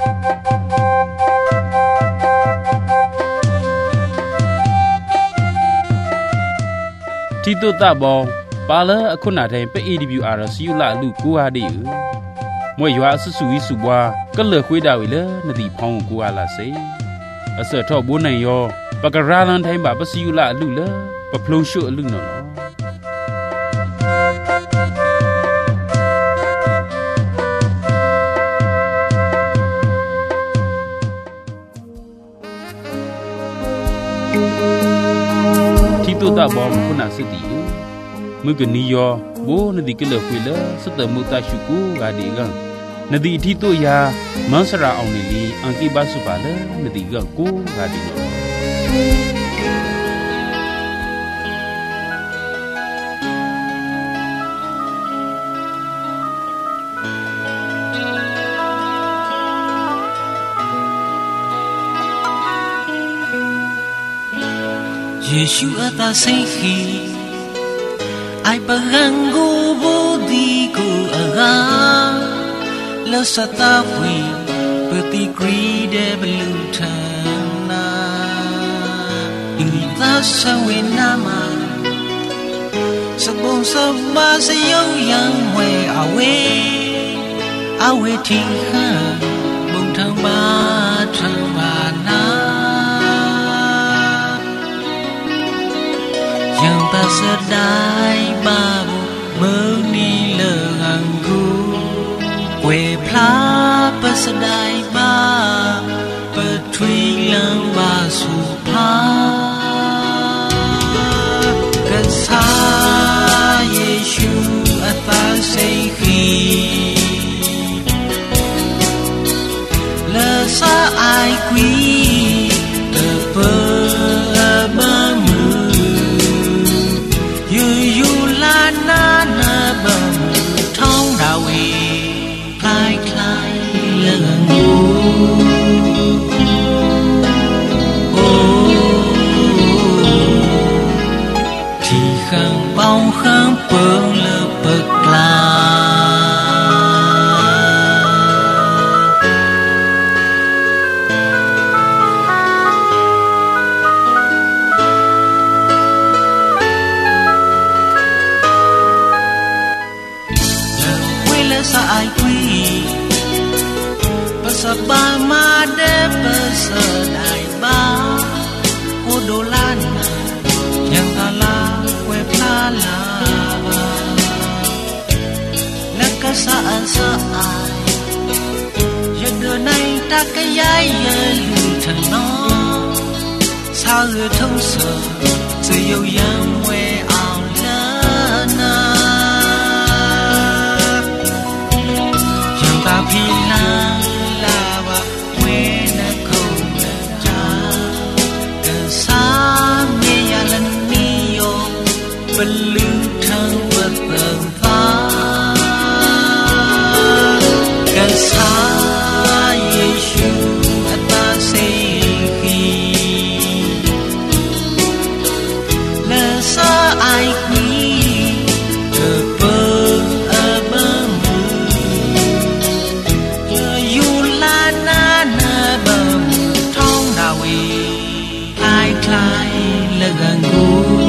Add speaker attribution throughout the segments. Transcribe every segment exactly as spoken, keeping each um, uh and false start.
Speaker 1: ที่ตัวตาบองปาเลอคุณนาแทนไป เอ ดี บี อาร์ สิยุละลูกกูอาดิอือมวยยัวสุสุวิสุบวาก็เหลือคุยดาวอีเลนดีพองกูอาลาเซอเสทอบุญนยอปะกะราลันไทบาปสิยุละลูเลปะพลงชุลุนนอตัวตาบอมคุณอาสติมือกันนิยอโบนดีกเลคุยเลสเตมุตาชุกูกาดีกันนดีที่ตัวยามันสระเอาเนลีอังกีบาสุบาเลนดีกันกูกาดีน
Speaker 2: ယေရှုအသာစိတ်ခီအိုင်ပဟန်ကိုဘူဒီကိုအဟာလောစတာဝီပတိဂရီဒေဘလူထနာဒီသာဆဝေနာမစပုံစပါစယုံယံဝဲအဝေအဝေထီခါဘုံထံပါထံပါနာyang tak sedai babu menila angku kue pla pesedai ba petui lang basu pla kesa Yesu atas sehi lesa ai kui tepe bao khám bướng lơ bực la quê lơ sa ai quy basa ba ma de basa dai ba cô đô lan yang ala la laka saan saan ya đưa nay ta cái yai ya lùi thằng nó sao người thông sở sự yêu yang quê ao la na yang ta phi la la wa quê na không na cha cơ sa me ya lan ni yo bên lưng thang vật tầng ta gần xa Giêsu ta sẽ khi là xa ai quý ở bờ ở bờ mưa là dù là na na bờ thong đào ý ai khai là gần gũi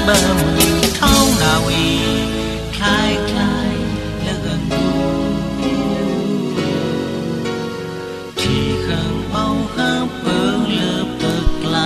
Speaker 2: บะมือท้องนาวีคลายคลายละกันกูที่ข้างเอาข้างเปิงเลือเปิกกลา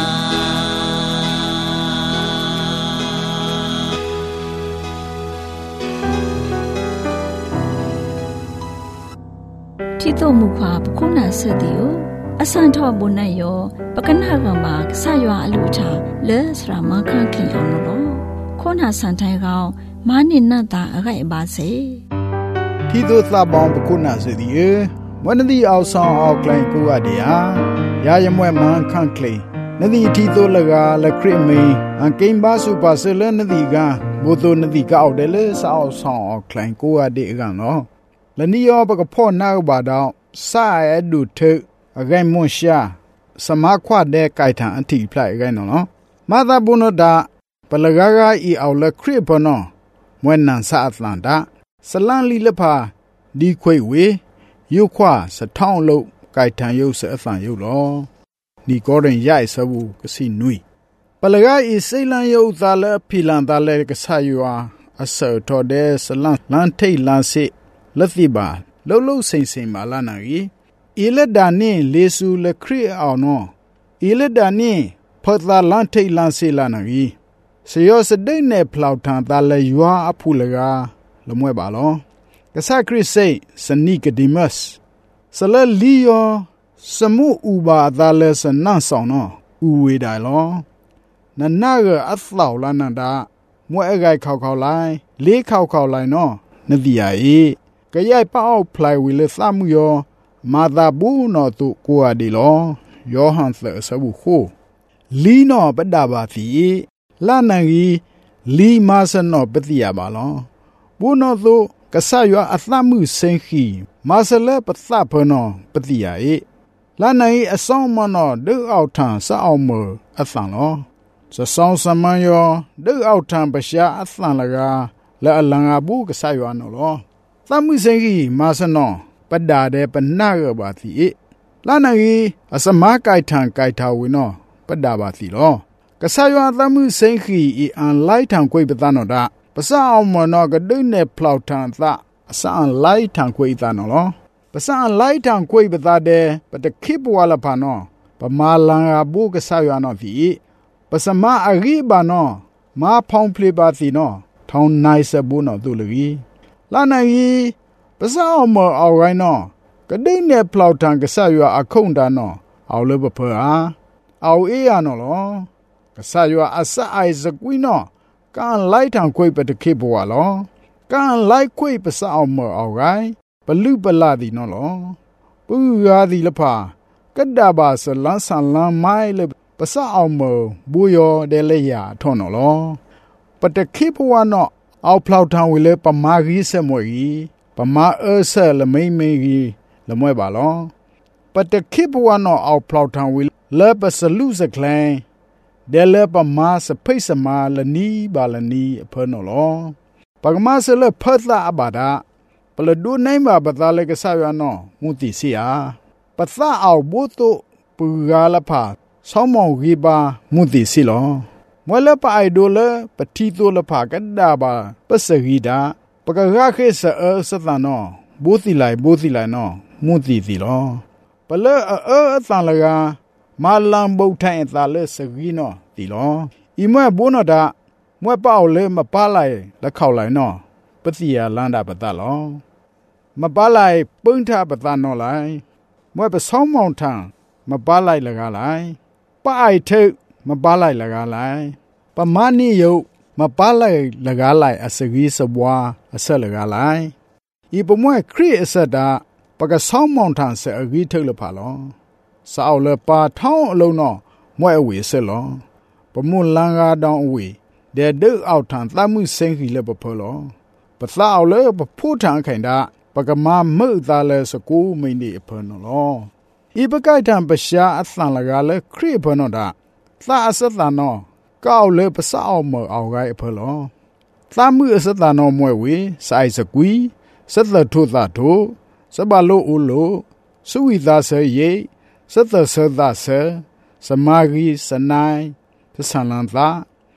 Speaker 3: ที่โตมุขวาปคุนาเสดิโออสันทอบุญนายโยปกันหากมาสายว่าอลูชาเลสรามาคังคิงเอาโนโคนาสันไทกาวมานินนาตาอะไรบาเซ
Speaker 4: ที่ตัวตาบองปคุนาเสดิเอวันนี้เอาซองเอาไกลกูอะเดียยายมวยมันคังคลีนดีที่ตัวละกาละคริมีอันเกมบาสุปาเซเลนดีกาบูตัวนดีกาเอาเดเลสเอาซองเอาไกลกูอะเดียกันเนาะและนี่ยอปกพ่อนาบาดาวสายดูเถอะไกมอนชาสมาควาเดไกทางอันที่พลายไกเนาะมาตาบุโนดาปลกากาอีเอาละคริปเนาะมวยนันซาอัตแลนตาสลันลีละพาดีควยเวยุควาสะท้องโลไกทางยุเสอันยุลอนี่ก็เรื่องใหญ่สบูกสินุยปลกาอีเซลันยุตาละพิลันตาเลกษายัวอเสทอเดสลันลันเทลันเซลติบาโลโลเซนเซมาลานากีอีเลดานีเลซูเลครีเอาโนอีเลดานีพอตาลันเทลันเซลานากีเสียสเดเนพลาวทางตาเลยัวอพูลกาละมวยบาลอกษาคริสเซสนิกดิมัสสเลลีโอสมุอุบาตาเลสนันสองโนอูเวดายลอนันนากอัตลาวลานันดามวยไกข่าวข่าวไลเลข่าวข่าวไลเนาะนดียาเอกะยายป้าเอาพลายวิเลซามุยอมาดาบูนอตุกัวดิลอยอหันเสสบุโคลีนอปดาบาตีลานังกีลีมาสนอปติยาบาลอบูนอตุกะซายัวอัตลามุเซนขีมาสเลปตาพนอปติยาเอลานังกีอซองมานอดึกเอาทางซะเอามืออัตสังลอสะซองสมันยอดึกเอาทางปะชาอัตสังละกาละอลังอาบูกะซายัวนอลอตามุเซนกีมาสนอปดาเดปนากบาติลานังกีอสมาไกทางไกทาวินอปดาบาติลอกะซายัวตามุเซนกีอีอันไลทางกวยปตานอดาปะซาเอามอนอกะดึเนพลาวทางตะอสาอันไลทางกวยตานอลอปะซาอันไลทางกวยปตาเดปะตะคิบวาลาพานอปะมาลังอาบูกะซายัวนอติปะสมาอารีบานอมาพองพลีบาตินอทองไนซะบูนอตุลกีลานังกีปะซาเอามอเอาไรนอกะดึเนพลาวทางกะซายัวอะคุงดานอเอาเลบะเพออาเอาเอยานอลอกะซายัวอะซะไอซะกุยนอกันไลทางควยปะตะคิบวาลอกันไลควยปะซาเอามอเอาไรปะลุปะลาดินอลอปูยาดิละพากะดาบาสลันสันลันไมเลปะซาเอามอบูยอเดเลยาทอนอลอปะตะคิบวานอเอาพลาวทางวิเลปะมารีเสมวยปะมาเอเซละไม่ไม่กีละมวยบาลอปะตะคิบวานอเอาพลาวทางวิเลปะสลุสะแคลงเดเลปะมาสะเพิสมาละนีบาละนีเพนอลอปะกมาสเลเพิตาอบาดาปะละดูไนมาบะตาเลกะซายันอมุติเสียปะซาเอาบุตุปุกาละพาซอมองกีบามุติสิลอมวยละปะไอโดเลปะทีโตละพากันดาบาปะสกีดาปะกะกะเคสเอสตานอบุติไลบุติไลนอมุติสิลอปะเลเอเอตันละกามาลังบุทัยตาเลสกีนอติลออีมวยบุนอดามวยเป้าเลมะปาไลละเข้าไลนอปะติยาลันดาปะตะลอมะปาไลปึ้งทาปะตานอไลมวยปะซอมมองทางมะปาไลละกาไลปะไอเทมะปาไลละกาไลปะมานิโยมะปาไลละกาไลอสกีสบวาอสละกาไลอีปะมวยครีอสดาปะกะซอมมองทางเสอกีเทละพาลอสาวเลปาท้องอโลนอมวยอเวเสลอปะมุลังกาดองอเวเดดึกเอาทางตามุเซงกีเลปะเพลอปะซาเอาเลปะพูทางไขดาปะกะมามึตาเลสกูมินีเพนอลออีปะไกทางปะชาอัตสันละกาเลครีเพนอดาตาอสตานอก้าวเลปะซาเอามอเอาไกเพลอตามุอสตานอมวยเวไซสกุยสัตทุตาโทสบาโลอุโลสุวิตาเสเยสัตเสดาเสสมากีสนายทสันลันตา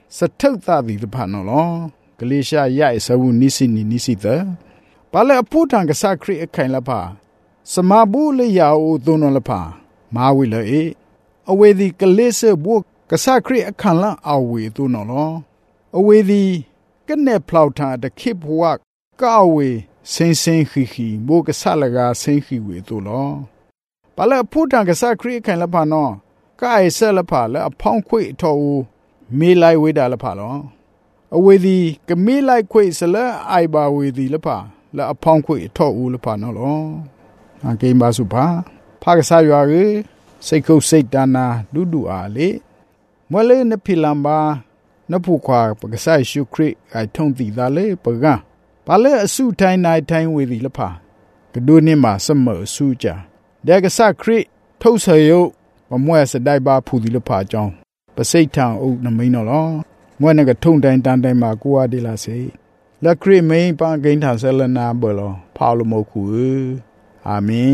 Speaker 4: สะเทตาดิตะพานอลอกเลชายะสะวุนิสินีนิสิตะปาเลอพูทางกษาคริอคัยละพาสมาบูleยาโอตุนละพามาวิเลเออเวดีกเลเซบุกษาคริอคันละอาเวตุนอลอเวดีกะเนพลาวทาตะคิบวักกาเวเซนเซนခိခိบุกษาละกาเซนခိเวตุลอปาเลอพูทางกษาคริอคัยละพานอกาไอเซละพาละอพองခွေทอမေไลเวดาละพาลออเวดีกะเมไลခွေสละไอบาเวดีละพาละอพองခွေทออูละพานอลออาเกมบาสุภาภาคษายาเรစိတ်ကုတ်စိတ်တနာဒုဒုအားလေမလဲနဖိလံဘာနဖုခွာပကဆိုင်ရှုခရိအိုင်ထုံတီသာလေပကဘာလဲအစုထိုင်းနိုင်ထိုင်းဝေဒီလဖာကဒုနေမှာစမအစုကြဒေကဆခရိထုတ်ဆယုမမွဲစတိုင်ပါဖူဒီလဖာကြောင်းပစိတ်ထံအုပ်နမိန်နော်လောမွဲနကထုံတိုင်းတန်တိုင်းမှာကိုဝဒီလာစေလက်ခရိမိန်ပန်ကိန်းထဆလနာဘလောဖောက်လမခုအာမင်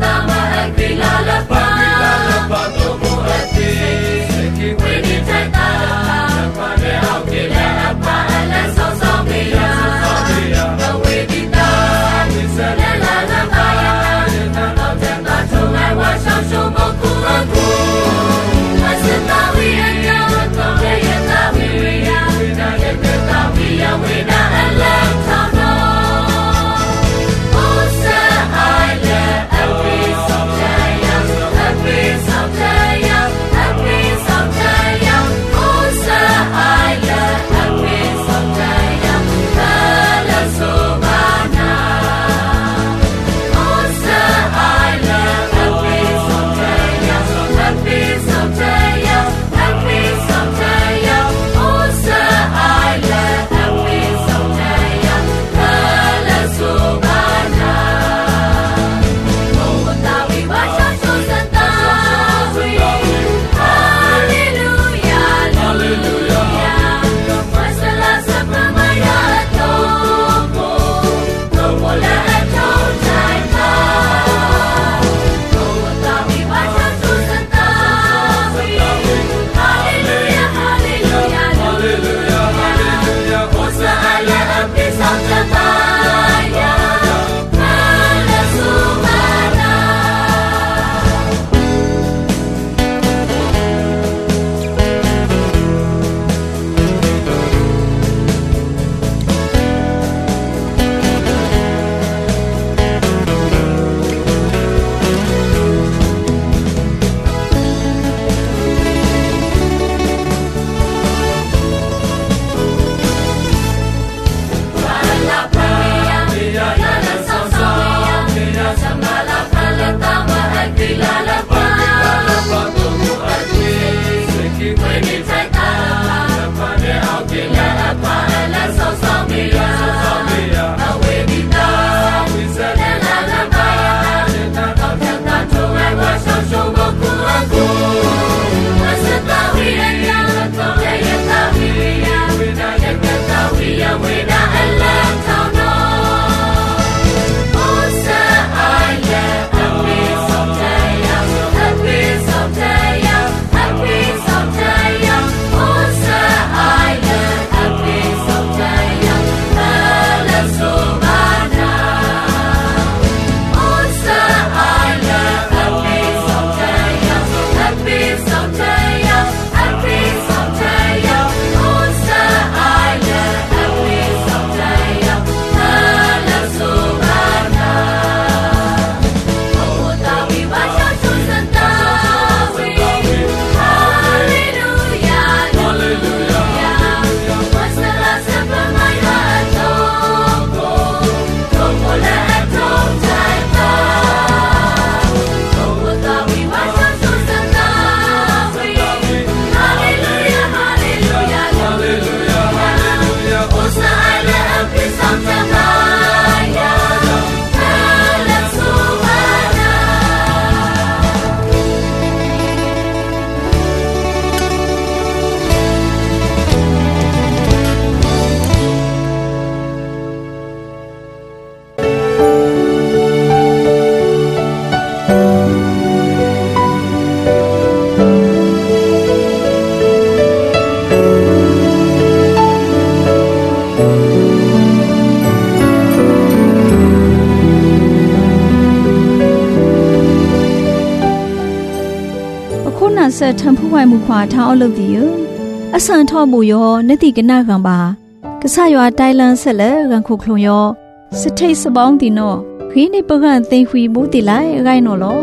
Speaker 2: We need to
Speaker 3: စထံဖူးဝိုင်မှုခွာထောင်းအလုပ်တီယအဆန်ထော့မှုယောနတိကနာကံပါကဆရွာတိုင်လန်ဆက်လက်ရန်ခုခလုံယောစထိတ်စပေါင်းတီနောခင်းနေပကန့်သိခွေဘူးတီလိုက်ရိုင်းနော်လော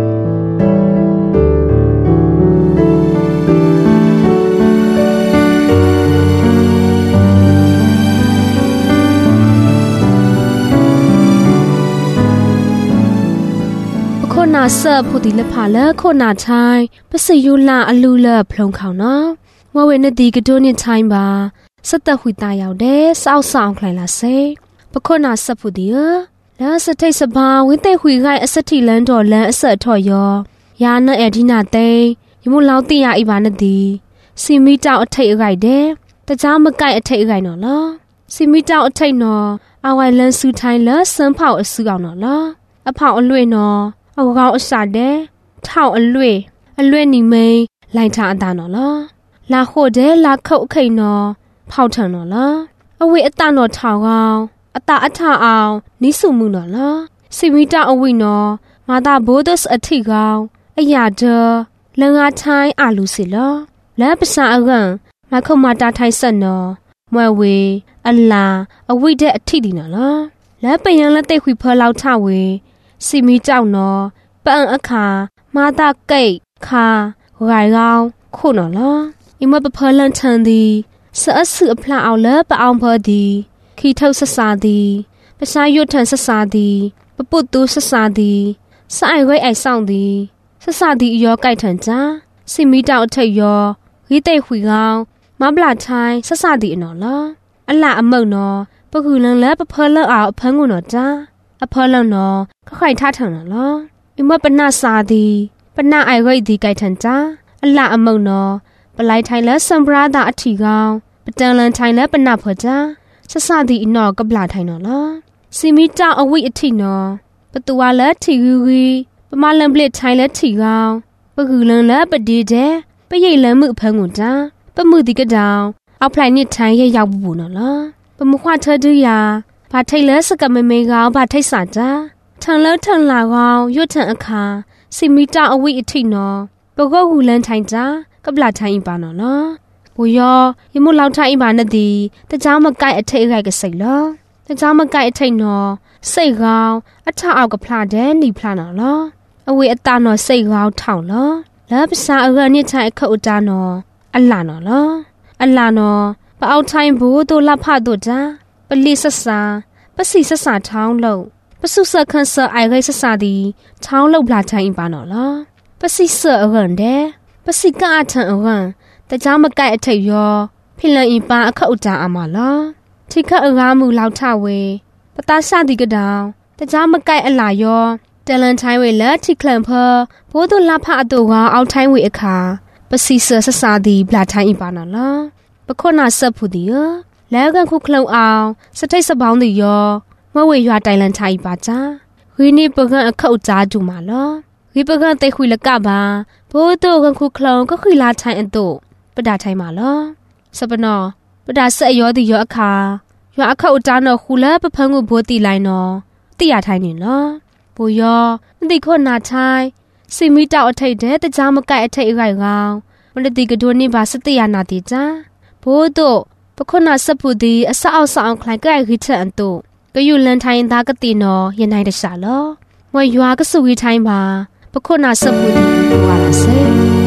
Speaker 5: နာဆပ်ဖို့ဒီလက်ဖာလက်ခုနာချိုင်းပစီယူလာအလူလက်ဖလုံခေါနော်ဝဝဲနဲ့ဒီကတိုးနဲ့ချိုင်းပါစက်သက်ခွေတာရောက်တယ်စောက်ဆောင်ခလိုက်လာစေပခုနာဆပ်ဖို့ဒီလာစထိတ်စပါဝင်းတဲ့ခွေခိုင်အစတိလန်တော်လန်အဆက်ထော့ရောယာနဲ့အဒီနာသိယမလောက်တိရအိပါနဲ့ဒီစီမီတောက်အထိတ်အခိုက်တယ်တကြားမကိုက်အထိတ်အခိုက်နော်လားစီမီတောက်အထိတ်နော်အဝိုင်လန်ဆူထိုင်းလက်စမ်းဖောက်အဆူအောင်နော်လားအဖောက်အလွေနော်အကောင်အစားတဲ့ထောက်အလွေအလွေနီမိန်လိုင်ထားအတာနော်လားလာခို့တဲ့လာခုတ်အခိန်နော်ဖောက်ထန်နော်လားအဝေအတနော်ထောက်ကောင်အတာအထအောင်နီးစုမှုနော်လားစီမီတာအဝိနော်မာတာဘိုဒတ်အထိကောင်အရာဒလငါချိုင်းအာလူစီလောလဲပစာအကန်မခုတ်မာတာထိုင်ဆက်နော်မွဲဝေအလာအဝိတဲ့အထိဒီနော်လားလဲပယံလက်တိတ်ခွေဖလောက်ထဝေစီမီကြောက်နော်ပန်အခါမာတာကိတ်ခါရိုင်ကောင်ခုနော်လားအမပဖလန်ချန်ဒီဆအဆအဖလာအောင်လဲပအောင်ဖော်ဒီခီထုတ်ဆဆာဒီပစာရွတ်ထန်ဆဆာဒီပပုတ်တူဆဆာဒီစိုင်ဝဲအိုက်ဆောင်ဒီဆဆာဒီရောကြိုက်ထန်ကြစီမီတောက်အထိတ်ရောရီးတိတ်ခွေကောင်မပလာချိုင်းဆဆာဒီအနော်လားအလှအမုတ်နော်ပကူလန်လဲပဖလန်အောင်အဖန်းကိုနော်ကြာအဖော်လနော်ခခိုင်ထားထန်နော်အမပနာစာဒီပနာအိုင်ရိတ်ဒီကြိုက်ထန်ကြအလှအမုံနော်ပလိုက်ထိုင်လဲစံပရာတာအထီကောင်ပတန်လန်ထိုင်လဲပနာဖော်ကြဆဆဒီအနော်ကပလာထိုင်နော်လားစီမီတောက်အဝိအထီနော်ပတူဝါလဲထီဂူဂီပမလန်ပလစ်ထိုင်လဲထီကောင်ပကူလန်လဲပဒီတဲ့ပရိတ်လန်မှုအဖန်းကိုကြပမှုဒီကတောင်အောက်ဖလိုက်နစ်ထိုင်ရရောက်ဘူးနော်လားပမခွာထဒူယာဘာထိတ်လဲစကမမေကောင်ဘာထိတ်စာကြထန်လဲထန်လာကောင်ရွတ်ထန်အခါစီမီတာအဝိအထိနော်ပကောက်ဟူလန်ထိုင်ကြကပလာထိုင်ပါနော်နော်ဘူယောယမလောက်ထိုင်ပါနဲ့ဒီတကြားမကိုက်အထိတ်အခိုက်ကစိတ်လောတကြားမကိုက်အထိတ်နော်စိတ်ကောင်အထအောက်ကဖလာတဲ့နီဖလာနော်လောအဝိအတာနော်စိတ်ကောင်ထောင်လောလဲပစာအရနိထိုင်အခုတ်တာနော်အလာနော်လောအလာနော်ပအောက်ထိုင်ဘူးတို့လဖတို့ကြပလိဆဆာပစီဆဆာထောင်းလို့ပစုဆခန်းဆအိုင်ရိဆဆာဒီထောင်းလို့ပလာထိုင်ပါနော်လားပစီဆအရန်တဲ့ပစီကအထန်အရန်တကြားမကိုက်အထိတ်ရောဖိလန်အီပါအခအတာအမလားထိခအရာမှုလောက်ထဝေပတာစတိကတောင်တကြားမကိုက်အလာရောတလန်ထိုင်းဝေလက်ထိခလန်ဖဘိုးတို့လဖအတူကအောက်ထိုင်းဝေအခါပစီဆဆဆာဒီပလာထိုင်ပါနော်လားပခုနာဆပ်ဖူဒီယလဲကန်ခုခလုံအောင်စထိတ်စပေါင်းဒီရောမဝေရွာတိုင်လန်ထိုင်ပါကြခီနီပကန်အခုတ်ကြားတူမာလောခီပကန်တိတ်ခွေလကပါဘိုးတို့ကန်ခုခလုံကခီလာထိုင်အတူပဒါထိုင်မာလောစပနောပဒါဆက်ရောဒီရောအခါရွာအခုတ်တာနော်ခူလဲပဖန်းကိုဘိုးတီလိုက်နော်တိရထိုင်နေလောဘိုရောမတိခွနာထိုင်စီမီတောက်အထိတ်တဲ့တကြားမကိုက်အထိတ်အခိုက်ကောင်မလတိကဒိုနေပါစတိယနာတိကြဘိုးတို့ပခုနာစပူဒီအဆောက်ဆောင်ခလိုက်ကြိုက်ခိထန်တို့ကယူလန်ထိုင်သားကတိနော်ယနိုင်တခြားလောမွေရွာကဆူဝီထိုင်ပါပခုနာစပူဒီဝါလာစေ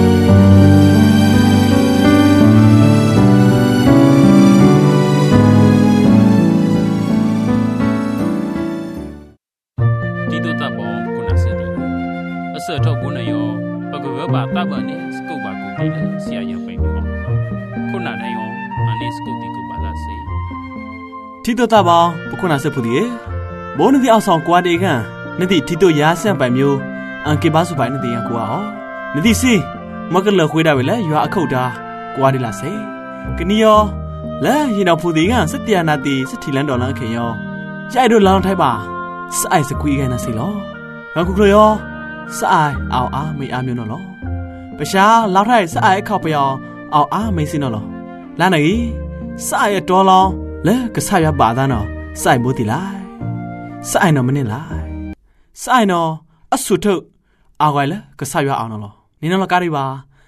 Speaker 1: ဒီတော့တပ်ပေါ်ခုနာစဒီအစတော့ကိုနယောပကဝဘာတပ်ပါနေစကုဘာကိုဒီဆရာရပိန်ပြောခုနာနေယောအနိစကုဒီကိုပါလာစေ
Speaker 6: တီတိုတာဘောပခုနာစဖူဒီဘောနဒီအောင်ဆောင်ကွာတေကန်နဒီတီတိုရာဆန်ပိုင်မျိုးအန်ကေဘာစုပိုင်နဒီရကွာအောနဒီစီမကလခွေးတာပဲလေရွာအခုတ်တာကွာဒီလာစေကနီယောလဲရင်တော်ဖူဒီကန်စတျာနာတီစတီလန်တော်လန်ခင်ယောရိုက်တို့လောင်းထိုက်ပါစိုက်စကွေးကန်နစီလောငါခုကလယောစိုက်အောင်အားမေအားမျိုးနော်လောပရှာလောက်ထိုက်စိုက်ခောက်ပြောင်းအောင်အားမေစင်းနော်လောလာနေစိုက်ရတော်လောင်းလဲကဆရပါသားနော်စိုက်မိုးတီလိုက်စိုက်နော်မနေလိုက်စိုက်နော်အဆုထုအာကွယ်လဲကဆရအောင်နော်နင်းနော်ကားရီပါ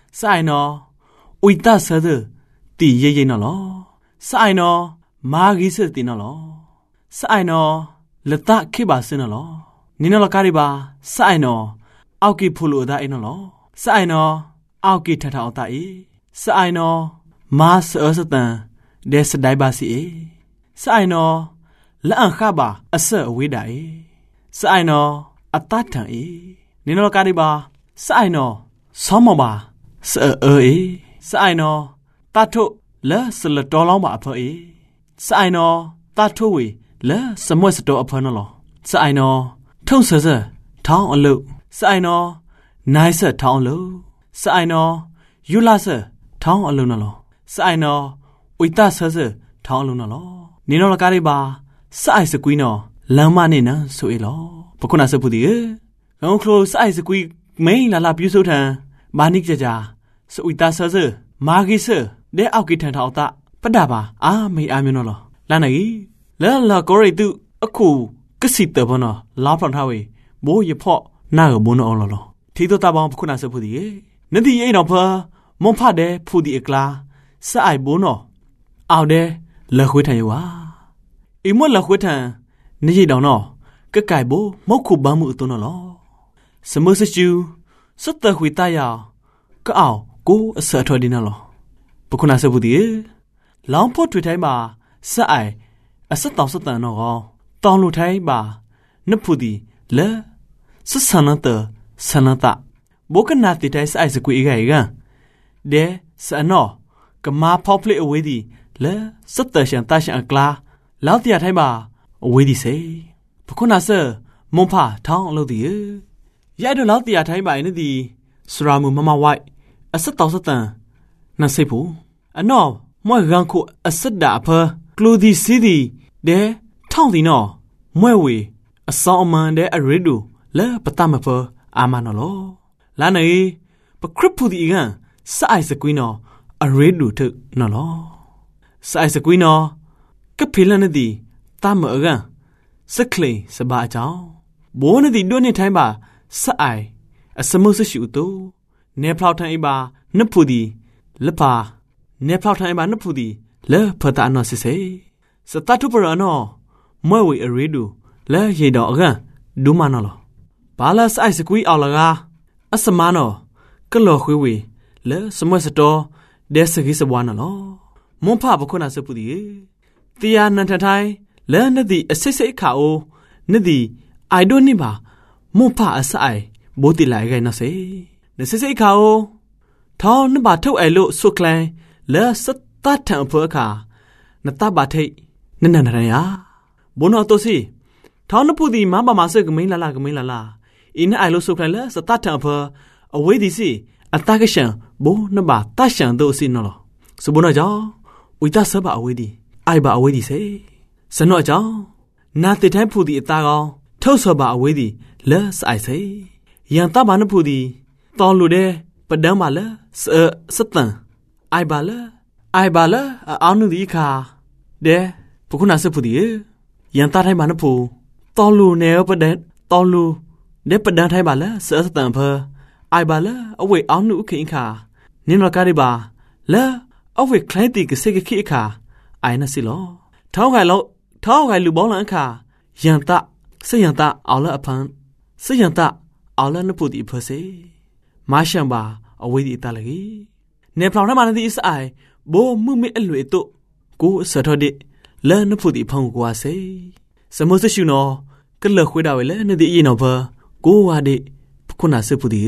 Speaker 6: สายนออุยตาเสดตีเย่ๆนอลอสายนอมากิเสตินอลอสายนอละตะคิบาสนอลอนินอลกาลิบาสายนอเอากิพูลูดาเอนอลอสายนอเอากิทะทาอตาเอสายนอมาเสอสตันเดสไดบาซีเอสายนอละอังคาบาอเสอเวดาเอสายนออัตตาทังเอนินอลกาลิบาสายนอซอมบาเสอเอเอสายนอตาทุละสละตอลองบาอเพอเอสายนอตาทุเวละสมวยสตออเพอนอลอสายนอထုံးဆဆထောင်းအလုစိုင်နော်နိုင်ဆထောင်းလို့စိုင်နော်ယူလာဆထောင်းအလုနော်စိုင်နော်ဝိတဆဆထောင်းအလုနော်နင်းနော်ကားလေးပါစိုင်စကွီးနော်လမ်းမနဲ့နော်ဆိုအေလောဘခုနာစပူဒီကောင်းခလိုစိုင်စကွီးမိန်လာလာပြူဆိုထန်မာနိကြကြစဝိတဆဆမာဂိဆဒဲအောက်ကိထန်ထောင်းတာပဒပါအာမေအာမျိုးနော်လာနိုင်လဲလာကိုရိတုအခုကစီတဘနော်လာဖန်ထားဝေဘိုးရဖော့နာကဘုံနော်လောလောထီတော့တဘောင်ခုနာစဖူဒီနတိအိနော်ဖာမွန်ဖတ်တဲ့ဖူဒီအကလာစအိုင်ဘုံနော်အောက်တဲ့လက်ခွေးထန်ရွာအိမွက်လက်ခွေးထန်နေရတောင်နော်ကက်ကဲဘိုးမောက်ခုပန်းမှုအသွနော်လောစမစချူစတ်တခွေတရကအောက်ကိုအစထွေးဒီနော်လောဘခုနာစဖူဒီလောင်ဖို့ထွေတိုင်းမှာစအိုင်အစတောင်စတန်နော်ကောတောင်လူထိုင်းပါနဖူဒီလဲစဆနတဆနတဘောကနာတိတိုင်ဆိုင်စကွေဂိုင်ကဒဲစနောကမာဖောက်ပလေအဝေးဒီလဲစတရှန်တရှန်အကလာလောက်တရထိုင်းပါအဝေးဒီစေဘခုနာဆမွန်ဖာထောင်းအလုပ်ဒီရိုက်တော့လောက်တရထိုင်းပါနေဒီစရာမူမမဝိုက်အစတောက်စတန်နဆိပ်ဘူးအနောမွဲဂန်ခုအစဒါဖကလူဒီစီဒီဒဲထောင်းဒီနော်မွဲဝေအစောင်းအမန်တဲ့အရိဒူလဲပတမဖအာမနော်လောလာနေပခရပူဒီကန်စိုက်စကွီနော်အရိဒူထနော်လောစိုက်စကွီနော်ကဖိလနဒီတမအကန်စကလေစဘာအကြောင်းဘိုးနဒီဒွနေထိုင်းပါစိုက်အစမှုစရှူတူနေဖလောက်ထိုင်းပါနဖူဒီလပါနေဖလောက်ထိုင်းပါနဖူဒီလဲဖတာနော်စစ်စေစတတုပရနော်မွဲဝေအရိဒူလဲရေတော်အကန်ဒူမနော်လောဘာလာဆိုင်စကွီအော်လကအစမနော်ကလော်ခွေးဝေလဲစမွဲစတော်ဒဲစကိစဘွားနော်လောမွန်ဖဘခုနာစပူဒီတီယာနန်ထထိုင်းလဲနဒီအစစ်စိတ်ခါအိုနဒီအိုင်ဒိုနိဘာမွန်ဖအဆိုင်ဘိုတီလိုက်ခိုင်နော်စေနစစ်စိတ်ခါအိုထောင်းနဘာထုတ်အဲလို့ဆုကလိုင်းလဲစတတ်ထံဖောခါနတဘာထိတ်နနနရယာဘုံတော်တိုစီထောင်းနပူဒီမဘာမဆကမိန်လာလာကမိန်လာလာအင်းအိုင်လို့ဆုကလိုင်းလဲစတတ်ထံဖောအဝေးဒီစီအတကရှံဘိုးနဘာတရှံတို့စီနော်စဘုံတော်ကြောင့်ဝိတဆဘအဝေးဒီအိုင်ဘာအဝေးဒီစေစနော့ကြောင့်နာတိတိုင်းဖူဒီအသားကောင်းထုတ်ဆောဘအဝေးဒီလဲဆိုင်စေရန်တဘာနဖူဒီတော်လူတဲ့ပဒံပါလဲစတန်အိုင်ဘာလဲအိုင်ဘာလဲအောင်းနူဒီခါတဲ့ပခုနာစဖူဒီရန်တတိုင်းပါနဖူတော်လူနေပဒံတော်လူတဲ့ပဒံတိုင်းပါလဲစတန်ဖအိုင်ဘာလဲအဝေးအောင်းနူခိခါနင်းမကားဒီပါလဲအဝေးခလိုင်းတီကစေကခိခါအိုင်နစီလောထောင်းခိုင်လောထောင်းခိုင်လူဘောင်းလန်ခါရန်တစရန်တအောင်လအဖန်စရန်တအောင်လနဖူဒီဖစေမာရှံပါအဝေးဒီတလကြီးနေဖောင်ထမနဒီအဆိုင်ဘိုးမှုမေအလွေတုကိုစထော်ဒီလဲနဖူဒီဖုံကွာစေစမစရှုနောကလခွေးတာဝဲလဲနဒီအရင်တော့ဖကိုဝါဒီခုနာစဖူဒီ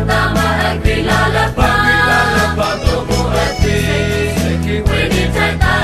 Speaker 7: Take that.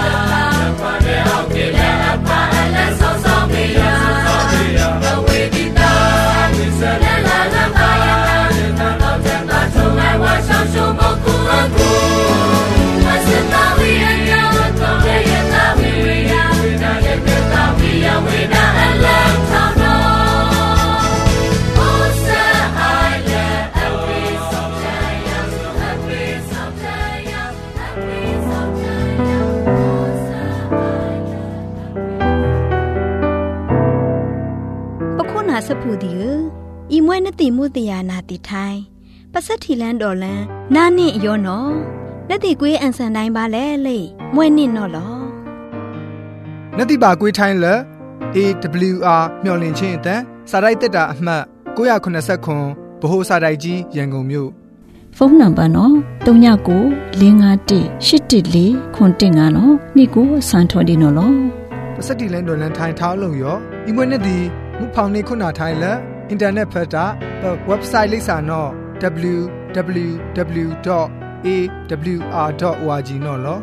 Speaker 3: ติมุติยานาติไทยปัสถีแลนดอลันนานิยอนอนาติกวยอันสันไดบาแลเลยมวยนินนอลอ
Speaker 7: นาติบากวยไทยละ เอ ดับเบิลยู อาร์ မျှော်လင့်ခြင်းအတန်းစာရိုက်တက်တာအမှတ်၉၇၇ဗဟိုစာရိုက်ကြီးရန်ကုန်မြို့
Speaker 3: ဖုန်းနံပါတ်နော်၃၉၉၄၅၁၈၁၄ခွန်တင်ငါနော်นี่กูစံထော်ဒီနော်လော
Speaker 7: ပစတိလန်ဒေါ်လန်ထိုင်ထောင်းလို့ရောဒီမွေးနေ့ဒီမူဖောင်နေခုနာထိုင်လက်အင်တာနက်ဖက်တာ website လိပ်စာနော် ดับเบิลยู ดับเบิลยู ดับเบิลยู ดอท เอ ดับเบิลยู อาร์ ดอท โอ อาร์ จี နော်လော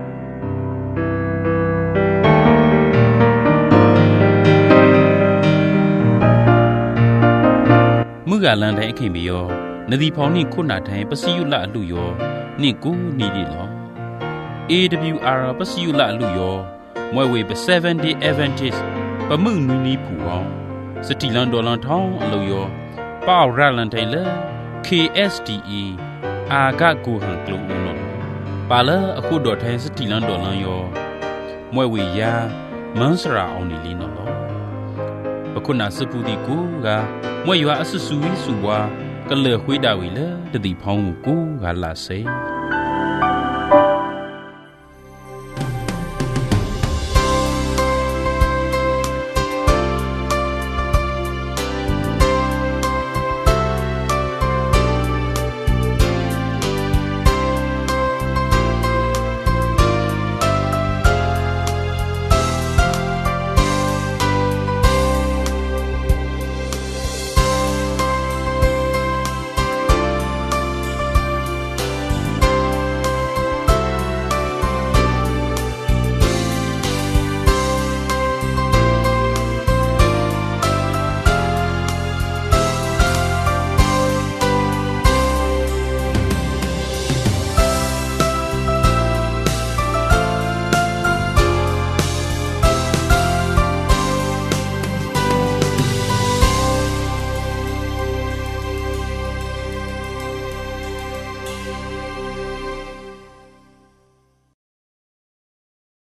Speaker 1: มือกาลันไทยขิมยอนดีพอนี่คุณาไทยปะสิยุละลุยอนี่กูนี่ดิลอ เอ ดับเบิลยู อาร์ ปะสิยุละลุยอมวยเวปเซเว่น day Adventist ปะมึงนุนีผูอสติลันดอลันทองอลุยอป้าวราลันไทยเล เค เอส ดี อี อากะกูหังกลูอุนอปาเลอะคูดอไทยสติลันดอลันยอมวยเวยามันสราเอานี่ลีนอลอปะคุณาสปูดีกูกะมวยยาอสุสุวิสุวากะเลขวยดาวิเลตะติพองกูกะลาเซ